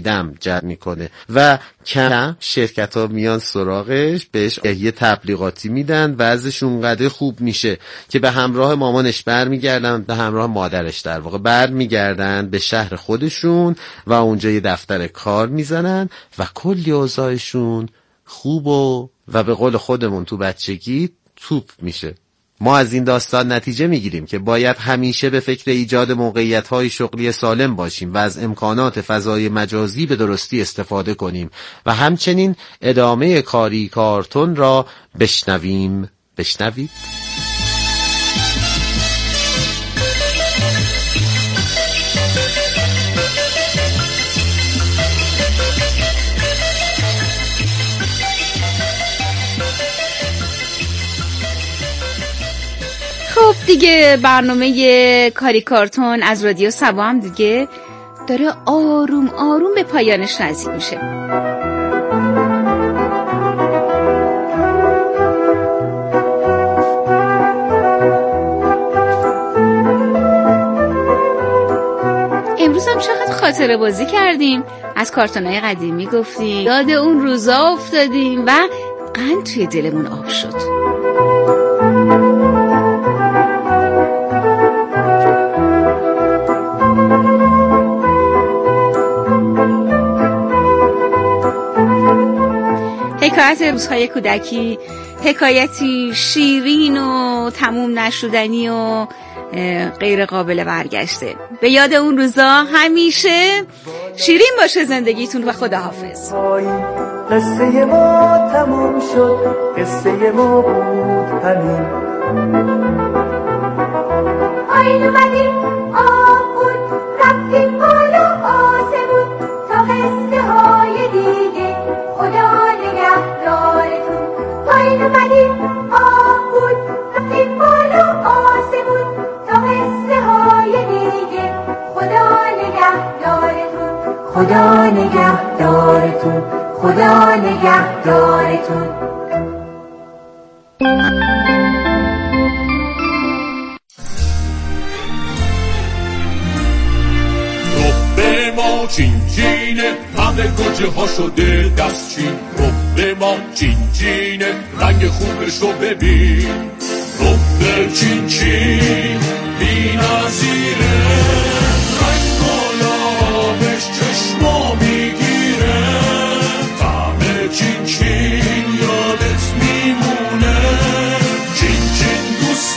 خریدم جلب میکنه و کم شرکت ها میان سراغش، بهش یه تبلیغاتی میدن، وضعش اونقدر خوب میشه که به همراه مامانش برمیگردن، به همراه مادرش در واقع برمیگردن به شهر خودشون و اونجا یه دفتر کار میزنن و کلی اوضاعشون خوب و به قول خودمون تو بچگی توپ میشه. ما از این داستان نتیجه میگیریم که باید همیشه به فکر ایجاد موقعیت‌های شغلی سالم باشیم و از امکانات فضای مجازی به درستی استفاده کنیم و همچنین ادامه کاری کارتون را بشنوید. خب دیگه برنامه کاری کارتون از رادیو سبا هم دیگه داره آروم آروم به پایانش نزدیک میشه. امروز هم چقدر خاطره بازی کردیم، از کارتونای قدیمی گفتیم، یاد اون روزا افتادیم و قند توی دلمون آب شد. حکایت روزهای کودکی حکایتی شیرین و تموم نشدنی و غیر قابل برگشته. به یاد اون روزا همیشه شیرین باشه زندگیتون و خداحافظ. قصه ما تموم شد، قصه ما بود همین. آیل اومدیم آب بود، رفتیم بالا آسمون تا قصه های دیگه خدا نگهدارتون. آیل اومدیم آب بود، رفتیم بالا آسمون تا قصه های دیگه خدا نگهدارتون. خدا نگهدارتون. خدا نگهدارتون. رب ما چین چینه، همه گوجه ها شده دستچین. رب ما چین چینه، رنگ خوبش رو ببین. رب چین چین بی نظیره، رنگ گلابش چشما میگیره. چین چین یادت میمونه، چین چین دوست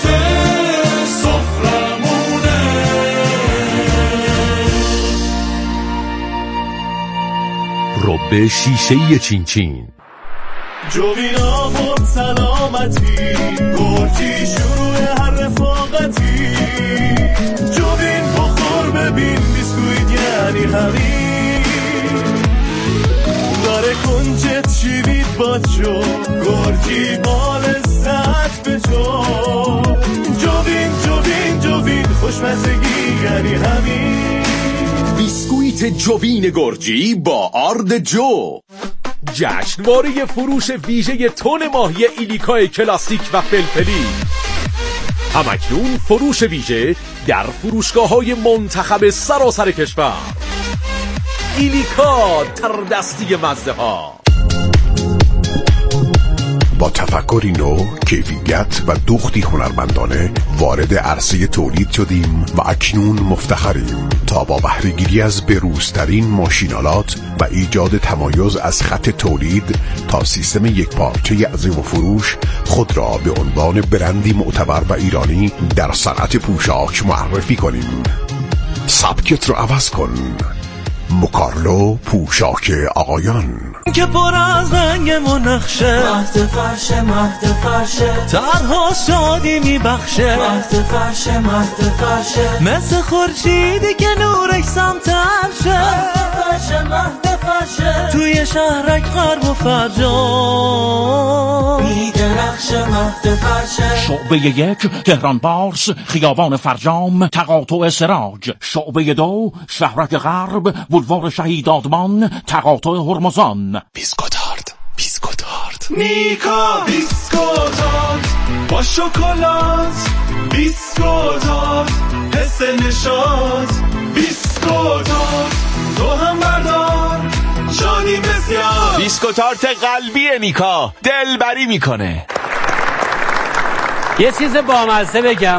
سفرمونه. رب شیشه‌ای چین چین. جوین آورد سلامتی، گرجی شروع هر رفاقتی. جوین بخور ببین بیسکویت یعنی همین. داره کنجت شیرید باچو، گرجی با لذت بجو. جوین جوین جوین خوشمزگی یعنی همین. بیسکویت جوین گرجی با آرد جو. جشنواره فروش ویژه تن ماهی ایلیکای کلاسیک و فلفلی. همکنون فروش ویژه در فروشگاه‌های منتخب سراسر کشور. ایلیکا تردستی مزه ها. با تفکری نو، کیفیت و دوختی هنرمندانه وارد عرصه تولید شدیم و اکنون مفتخریم تا با بهره‌گیری از بروزترین ماشینالات و ایجاد تمایز از خط تولید تا سیستم یکپارچه عظیم و فروش خود را به عنوان برندی معتبر و ایرانی در صنعت پوشاک معرفی کنیم. سبکت رو عوض کن. مکارلو پوشاک آقایان که پر از رنگ و نقشه، مهد فرشه مهد فرشه، ترها شادی میبخشه. مهد فرشه مهد فرشه، مثل خورشیدی که نورش سمتر شه. مهد فرشه مهد فرشه، توی شهرک غرب و فرجام میدرخشه. مهد فرشه، شعبه 1 تهران پارس، خیابان فرجام، تقاطع سراج. شعبه 2 شهرک غرب، بولوار شهید آدمان، تقاطع هرمزان. بیسکوتارد بیسکوتارد میکا بیسکوتارد با شکلات. بیسکوتارد حس نشاط. بیسکوتارد تو هم بردار دیسکوتارت قلبی نیکا دلبری میکنه. یه چیز بامزه بگم.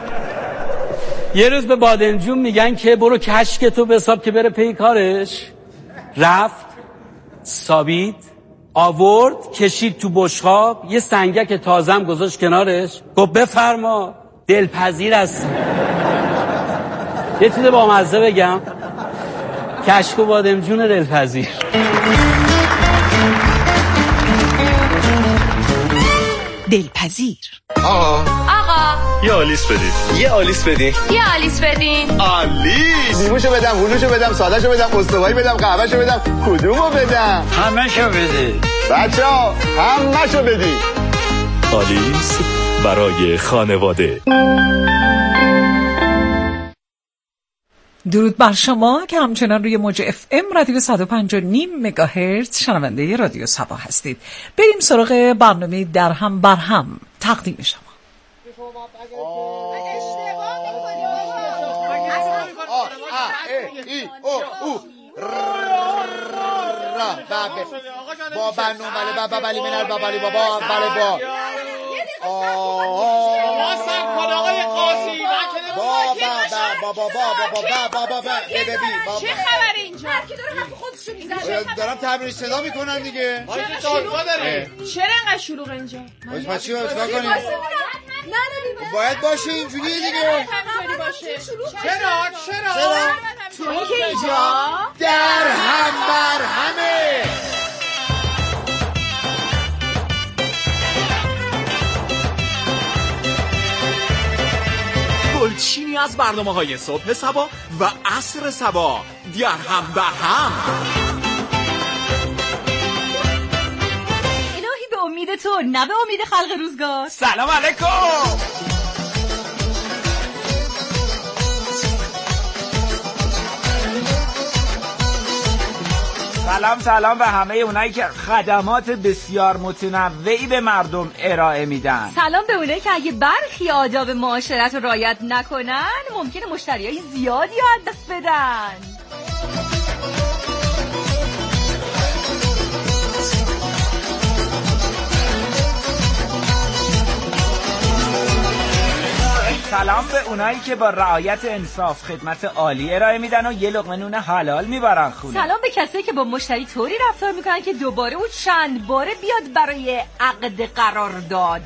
یه روز به بادمجون میگن که برو کشکتو بساب که بره پی کارش. رفت، سابید، آورد، کشید تو بشقاب، یه سنگک تازم گذاشت کنارش، گفت بفرما دلپذیر هستی. یه چیز بامزه بگم. کشک و بادمجون دلپذیر. دلپذیر. آقا یه آلیس بدین. یه آلیس بدین. یه آلیس بدین. آلیس. نیموشو بدم، هلوشو بدم، سادهشو بدم، استوایی بدم، قهوهشو بدم، کدومو بدم؟ همه‌شو بده. بچه‌ها همه‌شو بدین. آلیس برای خانواده. درود بر شما که همچنان روی موج FM رادیو 105.9 مگاهرتز شنونده رادیو سبا هستید. بریم سراغ برنامه در هم بر هم تقدیم شما. با بنو بله بابلی منال بابلی بابا بله با آقای قاضی چه خبر اینجا؟ هر کی داره حرف خودشو میزنه. دارم تمرین صدا میکنن دیگه. چرا انقدر شلوغ اینجا؟ ما چی کار کنیم؟ باید باشه اینجوری دیگه. چرا؟ تو که اینجا در هم بر همه. گلچینی از برنامه‌های صبح سبا و عصر سبا در هم بر هم. الهی به امید تو نه به امید خلق روزگار. سلام علیکم. سلام به همه اونایی که خدمات بسیار متنوعی به مردم ارائه میدن. سلام به اونایی که اگه برخی آداب معاشرت رو رعایت نکنن ممکنه مشتریای زیادی رو از دست بدن. سلام به اونایی که با رعایت انصاف خدمت عالی ارائه میدن و یه لقمه نون حلال میبرن خونه. سلام به کسایی که با مشتری طوری رفتار میکنن که دوباره و چند باره بیاد برای عقد قرارداد.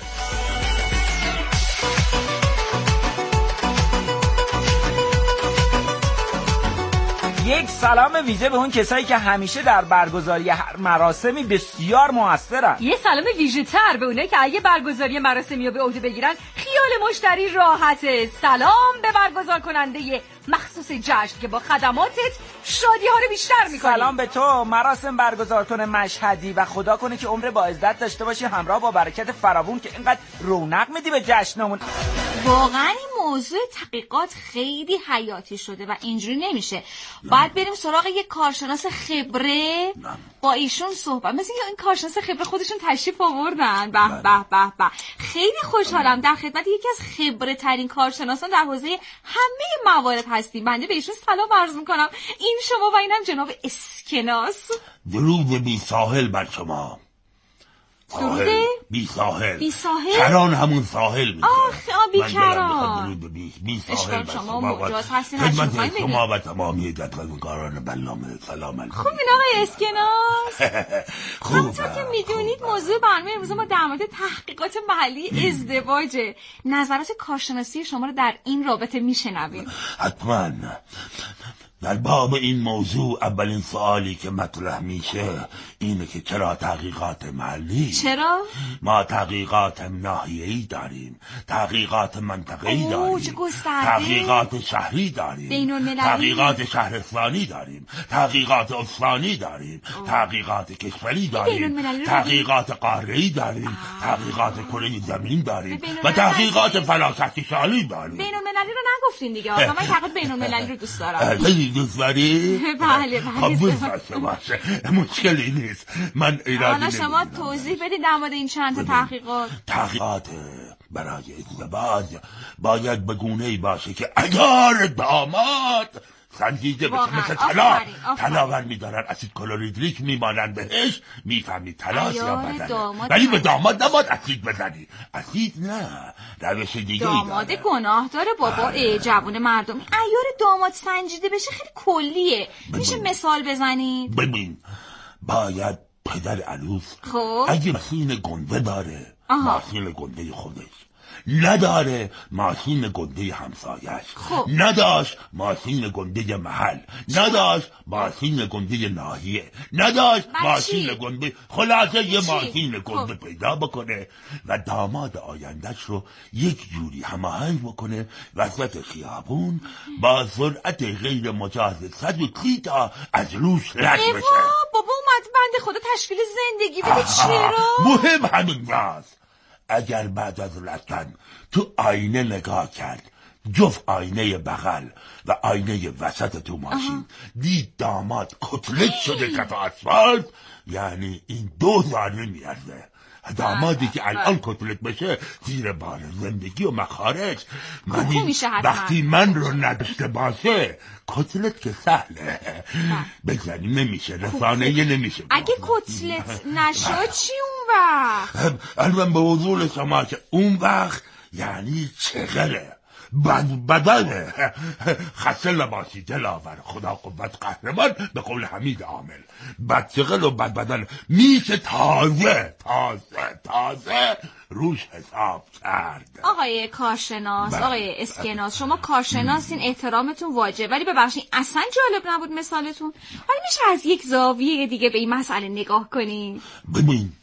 یک سلام ویژه به اون کسایی که همیشه در برگزاری هر مراسمی بسیار موثرن. یه سلام ویژه تر به اونایی که اگه برگزاری مراسمی رو به عهده بگیرن خیال مشتری راحته. سلام به برگزار کننده مخصوص جشن که با خدماتت شادی ها رو بیشتر میکنی. سلام به تو مراسم برگزار کنه مشهدی و خدا کنه که عمر با عزت داشته باشی همراه با برکت فراوون که اینقدر رونق میدی به جشنمون. واقعا این موضوع تحقیقات خیلی حیاتی شده و اینجوری نمیشه. باید بریم سراغ یک کارشناس خبره با ایشون صحبت. مثل که این کارشناس خبره خودشون تشریف آوردن. به خیلی خوشحالم در خدمت یکی از خبره ترین کارشناسان در حوزه همه موارد هستیم. بنده به ایشون سلام عرض میکنم. این شما و اینم جناب اسکناس. درود بی ساحل بر شما. دروده؟ بی ساحل. بی ساحل؟ کران همون ساحل میشه. بی کران. درود بی ساحل بر شما مجاز هستین هرچی خدمت شما و تمامی دکتران بلامه سلام علیکم. خوبین آقای اسکناس؟ همونطور که میدونید موضوع برنامه امروز ما در مورد تحقیقات محلی ازدواجه. نظرات کارشناسی شما رو در این رابطه میشنویم. حتما. در باب این موضوع اولین سوالی که مطرح میشه اینه که چرا تحقیقات محلی؟ چرا؟ ما تحقیقات ناحیه‌ای داریم، تحقیقات منطقه‌ای داریم، تحقیقات شهری داریم، تحقیقات شهرستانی داریم، تحقیقات استانی داریم، تحقیقات کشوری داریم، تحقیقات قاره‌ای داریم، تحقیقات کره زمین داریم و تحقیقات فراسختی سالی داریم. بین‌المللی رو نگفتین دیگه. آقا من تحقیقات بین‌المللی رو دوست دارم. دوست داری؟ بله دوست داشته باشه مشکلی نیست. من ایرادی حالا شما توضیح بدید در مورد این چند تا تحقیقات برای ازدواج باید به گونه‌ای باشه که اگر داماد سنجیده بشه، مثل طلا. طلا ور میدارن اسید کلوریدریک میمانن بهش، میفهمی طلاست یا بدنه. ولی به داماد نباید اسید بزنی. اسید نه، روش دیگه داماد گناه داره بابا. جوون مردم عیار داماد سنجیده بشه خیلی کلیه. میشه مثال بزنید؟ ببین باید پدر عروس اگه ماشین گنده داره، ماشین گنده خودش، نداره ماشین گنده همسایش، نداشت ماشین گنده محل، نداشت ماشین گنده ناحیه، نداشت ماشین گنده، خلاصه یه ماشین گنده پیدا بکنه و داماد آیندهش رو یک جوری هماهنگ بکنه وسط خیابون با سرعت غیر مجاز 130 تا از روش رد بشه. بابا اومد بنده خدا تشکیل زندگی بده. چرا؟ مهم همینجاست. اگر بعد از رفتن تو آینه نگاه کرد، جفت آینه بغل و آینه وسط تو ماشین، دید داماد کتلت شده کف اسفالت، یعنی این 2 ثانیه میارزه. دامادی که الان کتلت بشه زیر بار زندگی و مخارج، وقتی من رو نداشته باشه کتلت که سهله بزنیم نمیشه، رسانه نمیشه. اگه کتلت نشد چی اون وقت؟ الان به حضور شما که اون وقت یعنی چغله، بدنه، خسته لباسی، دلاور، خدا قوت، قهرمان، به قول حمید عامل، بدچغل و بدبدن میشه تازه روش حساب کرد. آقای کارشناس، آقای اسکناس، شما کارشناسین، احترامتون واجب، ولی ببخشید اصلا جالب نبود مثالتون. حالا میشه از یک زاویه دیگه به این مسئله نگاه کنین؟ ببین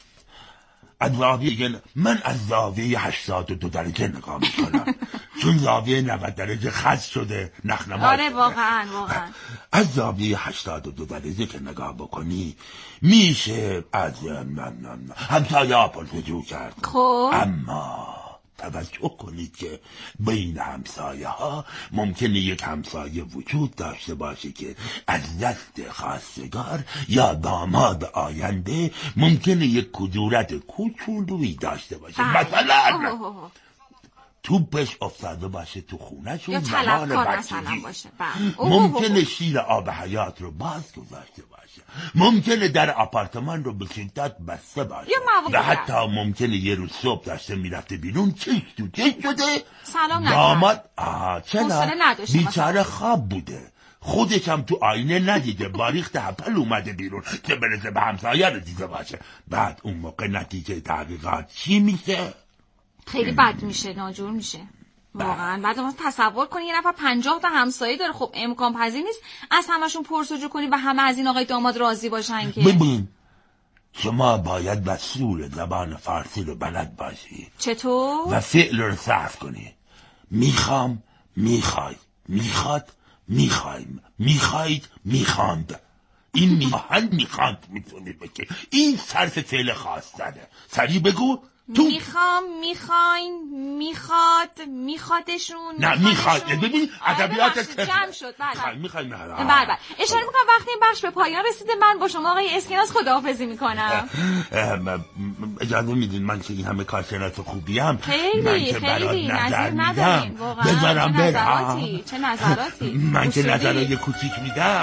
من از زاویه 82 درجه نگاه میکنم چون زاویه 90 درجه خاص شده نخنما. آره واقعا. از زاویه 82 درجه که نگاه بکنی میشه از همسایه ها پرسجو کرد. خب اما توجه کنید که بین همسایه ها ممکنه یک همسایه وجود داشته باشه که از دست خواستگار یا داماد آینده ممکنه یک کدورت کوچولویی داشته باشه. مثلا توپش افتاده باشه تو خونه‌شون زمان بچگی، ممکنه شیر آب حیات رو باز گذاشته باشه، ممکنه در آپارتمان رو به شدت بسته باشه و حتی ممکنه یه روز صبح داشته میرفته بیرون چش شده سلام داماد بیچاره خواب بوده، خودش هم تو آینه ندیده، باریخت هپل اومده بیرون که برسه به همسایه رو دیده باشه. بعد اون موقع نتیجه تحقیقات چی میشه؟ خیلی بد میشه، ناجور میشه واقعا. بعد ما تصور کنی یه نفر 50 تا همسایه داره، خب امکان پذیر نیست از همشون پرسجو کنی و همه از این آقای داماد راضی باشن که. ببین شما باید مسئول زبان فارسی رو بلد باشی. چطور؟ و فعل رو صرف کنی. میخوام، میخوای، میخواد، میخوایم، میخواید، میخواند. این میخواند میخواند میتونی بگی. این صرف فعل خاص داره. سریع بگو. میخوام، میخواین، میخواد، میخوادشون. نه میخواد، ببین ادبیات جمع شد. میخوایم. بله. اشاره میکنم وقتی این بخش به پایان رسیده من با شما آقای اسکناس خداحافظی میکنم. اجازه میدین من که این همه کارشناس خوبیم خیلی نظر ندارین واقعا. بذارم برم. چه نظراتی من که نظرهای کوچیک میدم.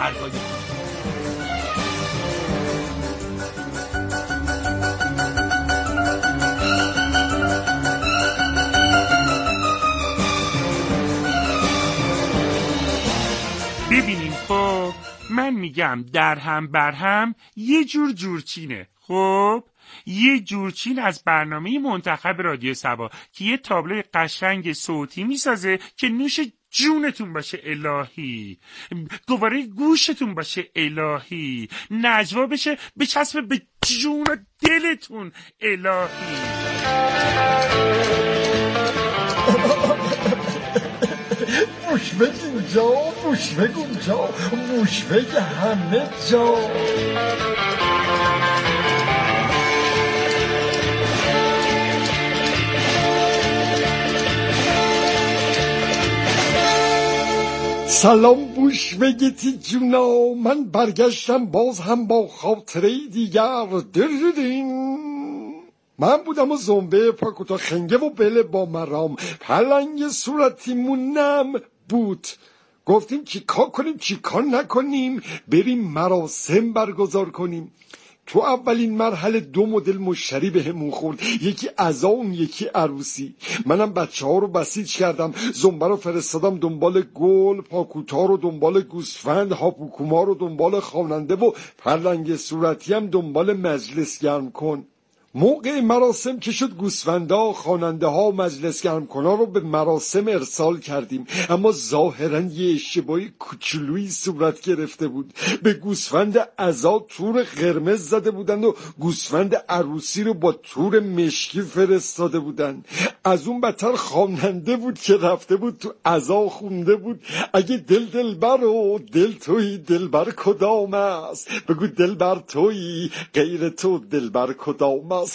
ببینیم خب من میگم در هم بر هم یه جور جورچینه. خب یه جورچین از برنامه منتخب رادیو صبا که یه تابلو قشنگ صوتی میسازه که نوش جونتون باشه الهی، گواره گوشتون باشه الهی، نجوا بشه بچسبه به جون و دلتون الهی. بوشوک اینجا، بوشوک اونجا، بوشوک همه جا. سلام بوشوگتی جونا، من برگشتم باز هم با خاطره دیگر. دردین من بودم و زنبه پاکوتا خنگه و بله با مرام، پلنگ صورتی مونم بود گفتیم چیکار کنیم چیکار نکنیم، بریم مراسم برگزار کنیم. تو اولین مرحله 2 مدل مشتری بهمون خورد، یکی عزا یکی عروسی. منم بچه‌ها رو بسیج کردم، زنبه رو فرستادم دنبال گل، پاکوتا رو دنبال گوسفند، هاپوکوما رو دنبال خواننده و پرلنگ صورتی هم دنبال مجلس گرم کن. موقع مراسم که شد گوسفندا، خواننده ها و مجلس گرم کنها رو به مراسم ارسال کردیم، اما ظاهرا یه اشتباهی کوچولویی صورت گرفته بود. به گوسفند عزا تور قرمز زده بودن و گوسفند عروسی رو با تور مشکی فرستاده بودن. از اون بدتر خواننده بود که رفته بود تو عزا خونده بود اگه دلبر و دل تویی دلبر کدام است، بگو دلبر تویی غیر تو دلبر کدام است.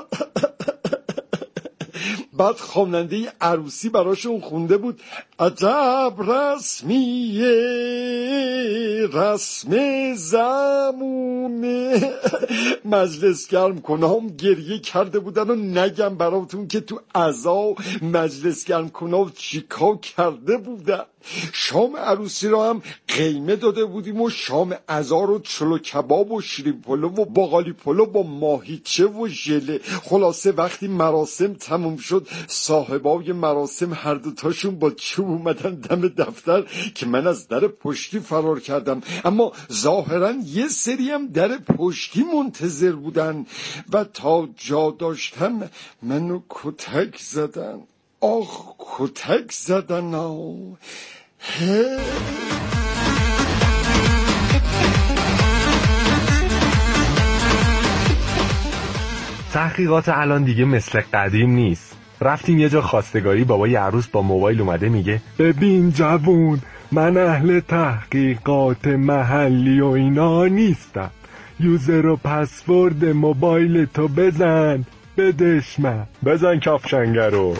بعد خواننده عروسی براشون خونده بود عجب رسمیه رسم زمونه. مجلس گرم کنام گریه کرده بودن و نگم براتون که تو عزا مجلس گرم کنام چیکار کرده بودن. شام عروسی رو هم قیمه داده بودیم و شام عزا رو چلو کباب و شیرین پلو و باقالی پلو با ماهیچه و ژله. خلاصه وقتی مراسم تموم شد صاحبای مراسم هر دوتاشون با چوب اومدن دم دفتر که من از در پشتی فرار کردم، اما ظاهرا یه سری هم در پشتی منتظر بودن و تا جا داشتم منو کتک زدن. آخ کتک زدن. تحقیقات الان دیگه مثل قدیم نیست. رفتیم یه جا خواستگاری، بابای عروس با موبایل اومده میگه ببین جوون، من اهل تحقیقات محلی و اینا نیستم، یوزر و پسورد موبایل تو بزن بدش من، بزن کفشنگه رو.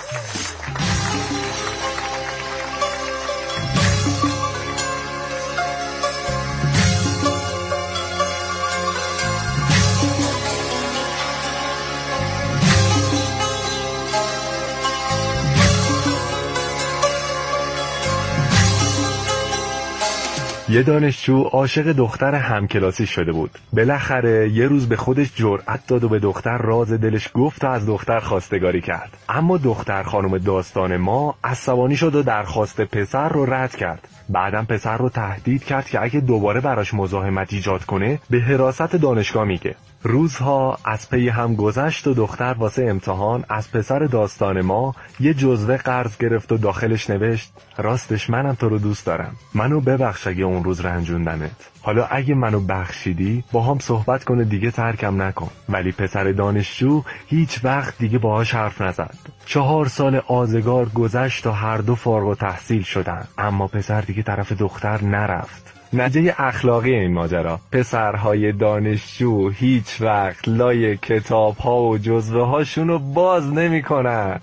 یه دانشجو عاشق دختر همکلاسی شده بود. بالاخره یه روز به خودش جرأت داد و به دختر راز دلش گفت و از دختر خواستگاری کرد. اما دختر خانم داستان ما عصبانی شد و درخواست پسر رو رد کرد. بعدم پسر رو تهدید کرد که اگه دوباره براش مزاحمت ایجاد کنه به حراست دانشگاه میگه. روزها از پی هم گذشت و دختر واسه امتحان از پسر داستان ما یه جزوه قرض گرفت و داخلش نوشت راستش منم تو رو دوست دارم، منو ببخش اگه اون روز رنجوندمت، حالا اگه منو بخشیدی با هم صحبت کنه دیگه ترکم نکن. ولی پسر دانشجو هیچ وقت دیگه باهاش حرف نزد. 4 سال آزگار گذشت و هر دو فارغ التحصیل شدن، اما پسر دیگه طرف دختر نرفت. نتیجه اخلاقی این ماجرا، پسرهای دانشجو هیچ وقت لای کتاب‌ها و جزوه هاشونو باز نمی کنن.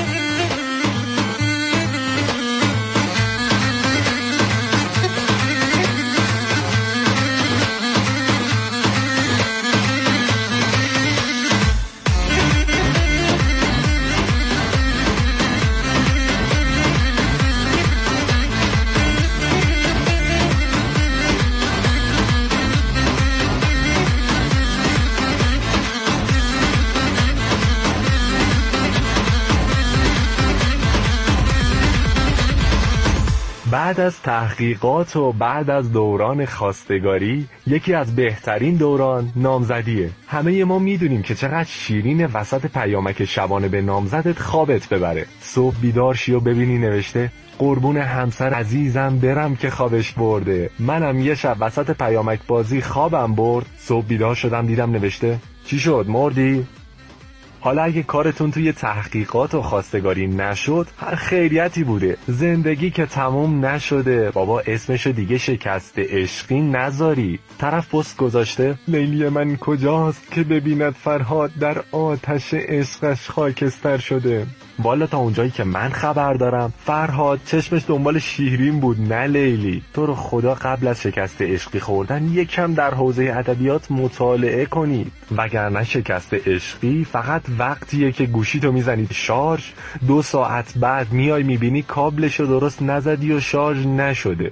بعد از تحقیقات و بعد از دوران خواستگاری، یکی از بهترین دوران نامزدیه. همه ما میدونیم که چقدر شیرین وسط پیامک شبانه به نامزدت خوابت ببره. صبح بیدار شی و ببینی نوشته قربون همسر عزیزم برم که خوابش برده. منم یه شب وسط پیامک بازی خوابم برد، صبح بیدار شدم دیدم نوشته چی شد مردی؟ حالا اگه کارتون توی تحقیقات و خواستگاری نشد، هر خیریتی بوده. زندگی که تموم نشده، بابا اسمشو دیگه شکست عشقی نذاری. طرف پست گذاشته لیلی من کجاست که ببیند فرهاد در آتش عشقش خاکستر شده. والا تا اونجایی که من خبر دارم فرهاد چشمش دنبال شیرین بود نه لیلی. تو رو خدا قبل از شکست عشقی خوردن یکم در حوزه ادبیات مطالعه کنید، وگرنه شکست عشقی فقط وقتیه که گوشیتو میزنید شارژ، 2 ساعت بعد میای میبینی کابلشو درست نزدی و شارژ نشده.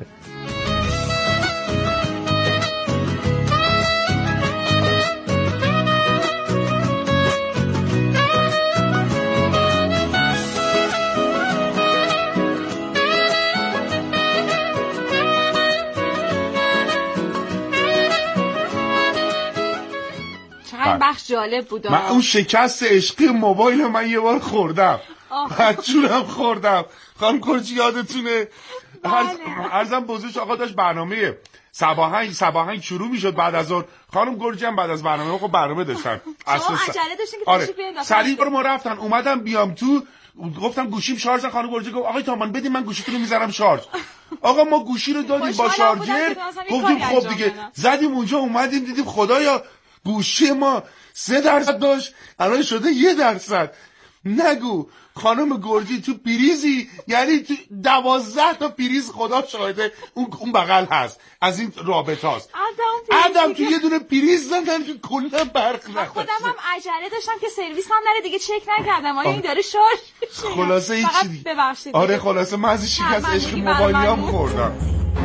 بخش جالب بود. من اون شکست عشقی موبایل من یه بار خوردم، بچونم خوردم. خانم گرجی یادتونه عرضم بزرگش آقا داشت برنامه صباهنگ شروع میشد بعد از اون. خانم گرجی هم بعد از برنامه خب برنامه داشتن. عجله داشتین که تشریف بیارین. سریع برو ما رفتن اومدم بیام تو گفتم گوشیم شارژ. خانم گرجی گفت آقای تامان بدین من گوشیتون رو میذارم شارژ. آقا ما گوشی رو دادیم با شارژر، گفتیم خب دیگه زدیم اونجا اومدیم دیدیم خدایا گوشی ما 3% داشت الان شده 1%. نگو خانم گرجی تو پریزی، یعنی تو 12 تا پریز خدا شاهده اون بغل هست از این رابطه هست. آدم تو یه دونه پریز زدن که کلا برق نخواد. خودم هم عجله داشتم که سرویس هم نره دیگه چک نکردم آیا این داره شارژ میشه. خلاصه این چیزی ببخشید. آره خلاصه من از شکست عشق موبایلی هم خوردم.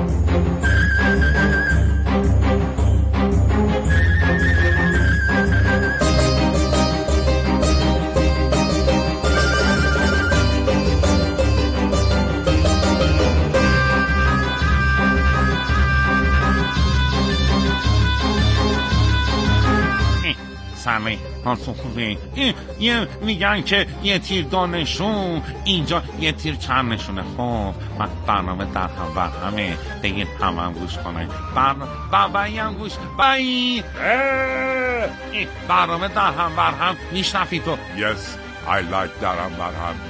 سمی حالتون خوبه؟ یه میگن که یه تیر دانشون اینجا یه تیر چند نشونه. خب من برنامه در هم بر همه بگید هم گوش کنه. بایی هم گوش بایی برنامه در هم بر هم میشنفی تو. Yes I like در هم بر هم.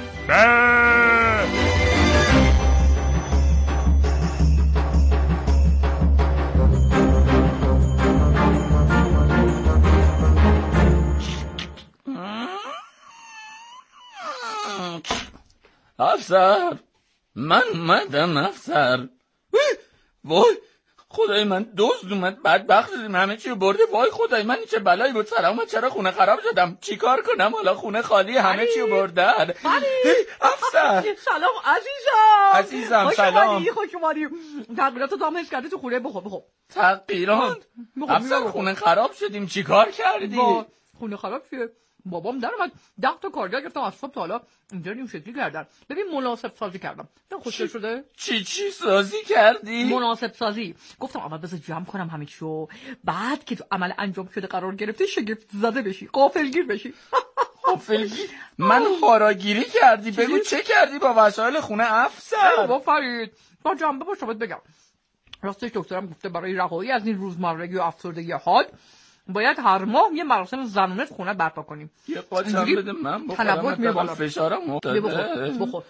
افسر من اومدم افسر. وای خدای من دزد اومد بدبخت شدیم همه چی رو برده. وای خدای من چه بلایی بود سرم اومد. چرا خونه خراب شدم چیکار کنم حالا خونه خالی همه چی رو بردن. افسر سلام عزیزم سلام خوش اومدی. تغییراتو دام حس کردی تو خونه بخور. تغییرات افسر خونه خراب شدیم چیکار کردی؟ خونه خراب شد بابام در اومد 10 تا کارگر گرفتم از صبح تا حالا اینجا نیم شکلی کردن. ببین مناسب سازی کردم. خوشگل شده؟ چی سازی کردی؟ مناسب سازی. گفتم اول بذار جمع کنم همه چیو بعد که تو عمل انجام شده قرار گرفته شگفت زده بشی غافلگیر بشی. غافلگیر؟ من هاراگیری کردی؟ بگو چه کردی با وسایل خونه افسر؟ بابا فرید با جنبه باشه باید بگم راستش دکترم گفته برای رهایی از این روزمرگی و افسردگی حاد باید هر ماه یه مراسم زنونه تو خونه برپا کنیم. یه قاچم بده من بخورم فشارم افتاده. بخور.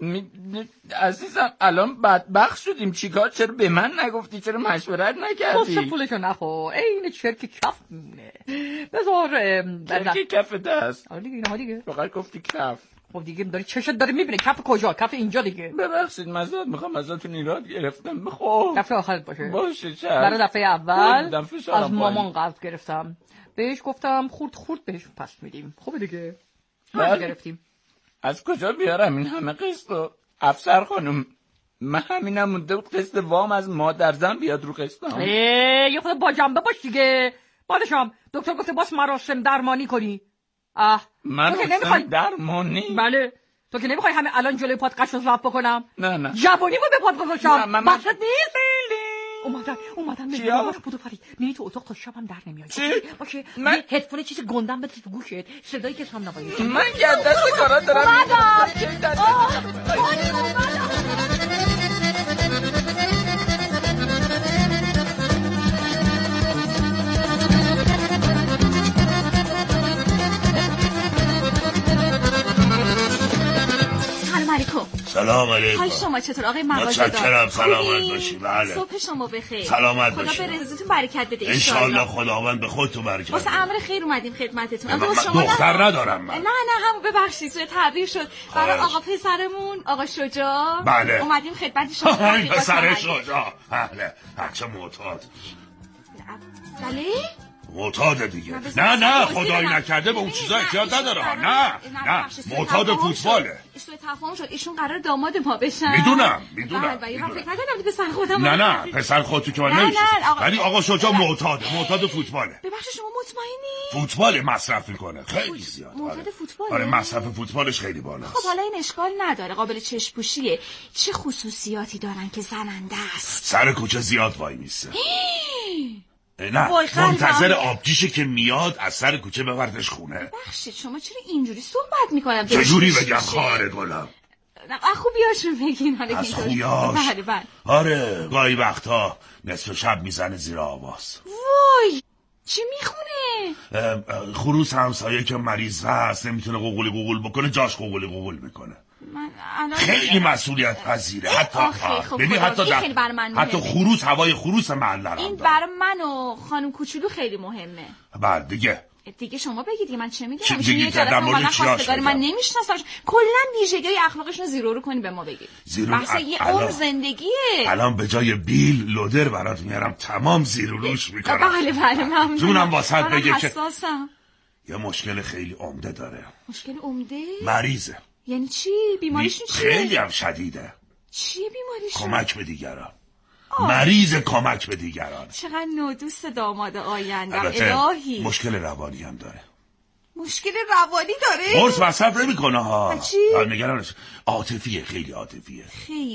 عزیزم الان بدبخت شدیم چیکار؟ چرا به من نگفتی؟ چرا مشورت نکردی؟ خب پولشو نخو این چرک کف میمونه. بذار چرک کف دست. آره دیگه اینها دیگه فقط گفتی کف. خب دیگه داری چشت داره میبینه کف کجا؟ کف اینجا دیگه. ببخشید معذرت میخوام ازتون ایراد گرفتم. خب دفعه آخرت باشه چشم. برای دفعه اول از مامان قرض گرفتم بهش گفتم خورد بهش پس میدیم. خوبه دیگه گرفتیم. از کجا بیارم این همه قسطو؟ افسر خانم من همینم مونده بود قسط وام از مادرزن بیاد رو قسطم. یه خود با جنبه باش دیگه. بعدشم دکتر گفته باز مراسم درمانی کنی. مراسم درمانی؟ بله تو که نمیخوای همه الان جلوی پات قش رو ضبط بکنم؟ نه جوانی بود به پات گذاشتم. بحثت نیست؟ اومدن چیا؟ بودو فرید میری تو اتاق تا شبم در نمیای. چی؟ باشه من هدفون چیز گندم بده تو گوشت صدایی که هم نباید. من گردست کارا دارم. سلام علیکم. حال شما چطور آقای مغازه‌دار؟ متشکرم. سلامت باشی. بله. صبح شما بخیر. سلامت باشی. خدا به رزقتون برکت بده ان شاء الله. خداوند به خودتون برکت بده. واسه امر خیر اومدیم خدمتتون. دختر ندارم من. نه هم ببخشید سوء تعبیر شد. برای آقا پسرمون آقا شجاع بله. اومدیم خدمت شما. پسر شجاع. بله. بچه معتاد. بله؟ معتاد دیگه. نه خدایی نکرده به اون چیزا احتیاج نداره. نه معتاد فوتباله. سوء تفاهم شد. ایشون قرار داماد ما بشن. میدونم. بله من فکر نکردم پسر خودم. نه پسر خودتو که من نمیشه. ولی آقا شجاع معتاد فوتباله. ببخشید شما مطمئنی؟ فوتبال مصرف میکنه خیلی زیاد. معتاد فوتباله. آره مصرف فوتبالش خیلی بالاست. خب حالا این اشکال نداره، قابل چشم پوشیه. چه خصوصیاتی دارن که زننده است؟ سر کوچه زیاد وای میسه. نه منتظر آبجیشه که میاد از سر کوچه ببردش خونه. بخشید شما چرا اینجوری صحبت میکنم؟ چجوری بگم خواهر گلم؟ خوبیاشون بگین. از خویاش؟ بله. آره گاهی وقتا نصف شب میزنه زیر آواز. وای چی میخونه؟ خروس همسایه که مریض هست نمیتونه قوقل بکنه، جاش قوقل میکنه. خیلی مسئولیت پذیره. حتی خروس هوای خروس محل رو این برای من و خانم کوچولو خیلی مهمه. بعد دیگه شما بگید من چه میگم؟ دیگه در مورد چیاش من نمیشناسمش. کلا ویژگی اخلاقشون زیرو رو کنی به ما بگید. بحث یه عمر زندگیه. الان به جای بیل لودر برات میارم تمام زیر و روش میکنم. بله ممنون. جونم واسط بگه که یه مشکل خیلی عمده داره. مشکل عمده؟ مریضه. یعنی چی؟ بیماریشون چیه؟ خیلی هم شدیده. چی بیماریشون؟ کمک به دیگران. مریض کمک به دیگران. چقدر نودوست داماد آیندم. الهی مشکل روانی هم داره. مشکل روانی داره؟ قرص مصرف نمی‌کنه ها. چی؟ نگرانش. عاطفیه. خیلی عاطفیه.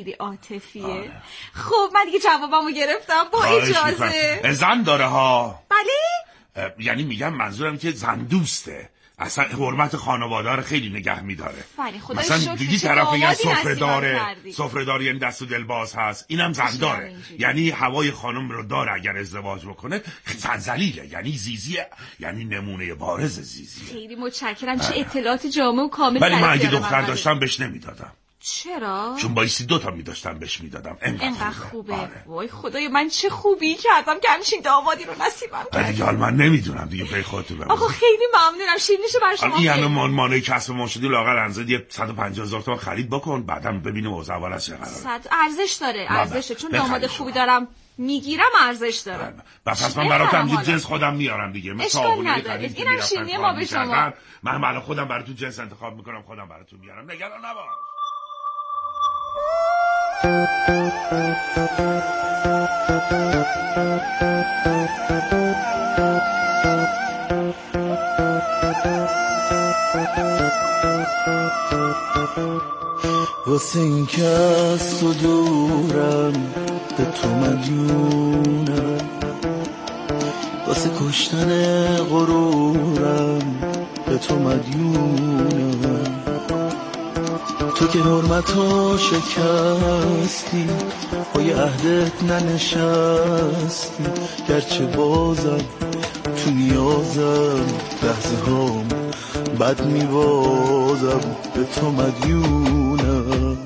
خب من دیگه جوابمو گرفتم. با اجازه. زن داره ها. بله؟ یعنی میگم منظورم که زن دوسته. اصلا حرمت خانواده رو خیلی نگه میداره. مثلا دیدی طرف میگن سفره داره یعنی دست و دل باز هست. اینم زن داره. یعنی هوای خانم رو داره. اگر ازدواج بکنه زنزلیله، یعنی زیزیه، یعنی نمونه بارز زیزیه. خیلی متشکرم. چه اطلاعات جامع و کامل. ولی من اگه دختر داشتم بهش نمیدادم. چرا؟ چون بایستی 2 تا میداشتم بهش میدادم. انقدر خوبه. وای خدای من چه خوبی کردم که همچین دامادی رو نصیبم کرد. دیگه من نمیدونم دیگه پی خودتون ببینم. آقا خیلی ممنونم. شیرینیشو برای شما. این همه مانع کسب ما شدی لاغر انزد یه 150,000 تومان خرید بکن بعدم ببینیم اوضاع اول چه قراره. ارزش داره. ارزشه چون داماد خوبی دارم میگیرم ارزش داره. بس من براتم یه جنس خودم میارم دیگه. اشکال نداره. اینم شیرینی ما به شما. من برای خودم براتون جنس انتخاب میکنم، خودم براتون میارم. نگران نباش. واسه این که از تو دورم به تو مدیونم، واسه کشتن غرورم به تو مدیونم. تو که حرمتو شکستی پای عهدت ننشستی، گرچه بازم تو نیازم لحظه هام بد میبازم به تو مدیونم.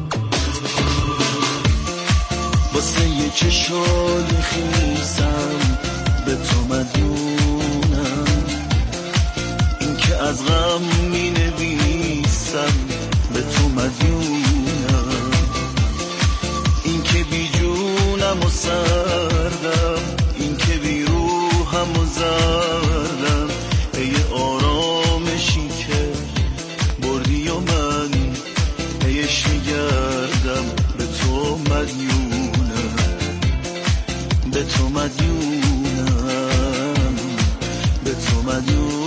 واسه یه چشای خیسم به تو مدیونم، این که از غم می نویسم به تو مدیونم، این که بی جونم و سردم، این که بی روحم و زردم، ای آرامشی که بردی و من ایش میگردم به تو مدیونم، به تو مدیونم، به تو مدیونم،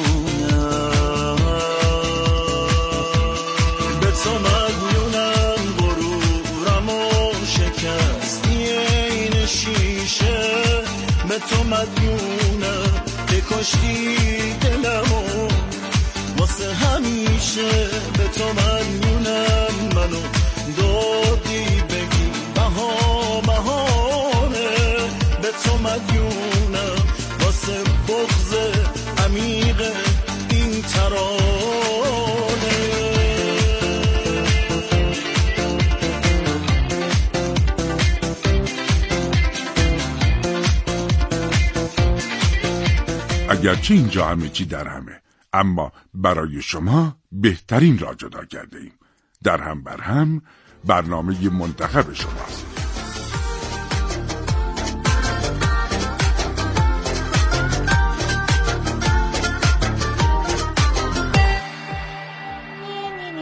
به تو مدیونم. غرورم و شکستی این شیشه، به تو مدیونم که کشتی دلمو واسه همیشه، به تو مدیونم. منو دادی بگی بهانه، به تو مدیونم واسه بغض عمیق این ترانه. اگرچه اینجا همه چی در همه، اما برای شما بهترین را جدا کرده ایم. در هم بر هم برنامه منتخب شماست.